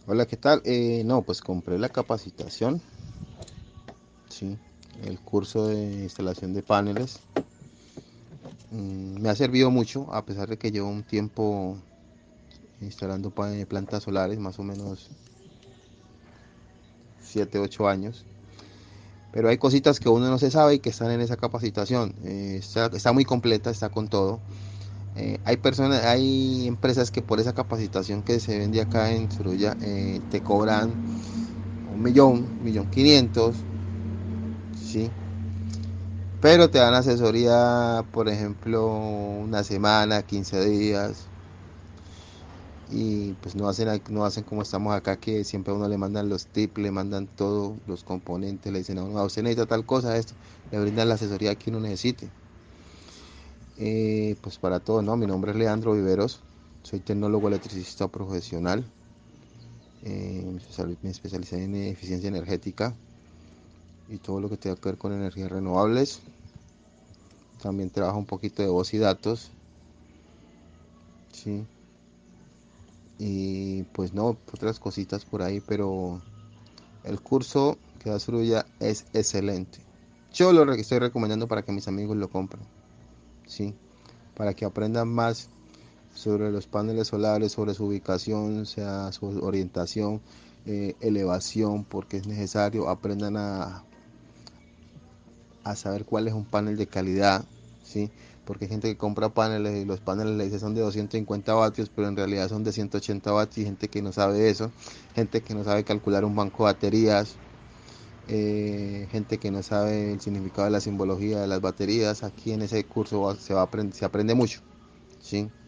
Hola, ¿qué tal? No, pues compré la capacitación, sí, el curso de instalación de paneles. Me ha servido mucho, a pesar de que llevo un tiempo instalando plantas solares, más o menos 7, 8 años. Pero hay cositas que uno no se sabe y que están en esa capacitación. Está muy completa, está con todo. Hay empresas que por esa capacitación que se vende acá en Suruya te cobran 1.000.000, 1.500.000, ¿sí? Pero te dan asesoría, por ejemplo, una semana, 15 días. Y pues no hacen como estamos acá, que siempre a uno le mandan los tips, le mandan todos los componentes, le dicen a uno: usted necesita tal cosa, esto. Le brindan la asesoría que uno necesite. Pues para todo, ¿no? Mi nombre es Leandro Viveros. Soy tecnólogo electricista profesional. Me especialicé en eficiencia energética y todo lo que tenga que ver con energías renovables. También trabajo un poquito de voz y datos. Sí, y pues no, otras cositas por ahí, pero el curso que da Suruya es excelente. Yo lo estoy recomendando para que mis amigos lo compren, sí, para que aprendan más sobre los paneles solares, sobre su ubicación, o sea, su orientación, elevación, porque es necesario. Aprendan a saber cuál es un panel de calidad, ¿sí? Porque hay gente que compra paneles y los paneles le dicen son de 250 vatios, pero en realidad son de 180 vatios, y gente que no sabe eso, gente que no sabe calcular un banco de baterías, gente que no sabe el significado de la simbología de las baterías. Aquí en ese curso se aprende mucho, ¿sí?